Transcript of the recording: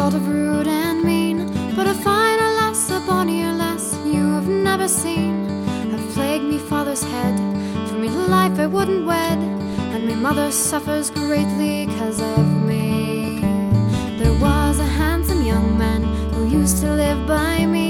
world of rude and mean, but a finer lass, a bonnier lass you have never seen, have plagued me father's head. For me life I wouldn't wed, and me mother suffers greatly 'cause of me. There was a handsome young man who used to live by me,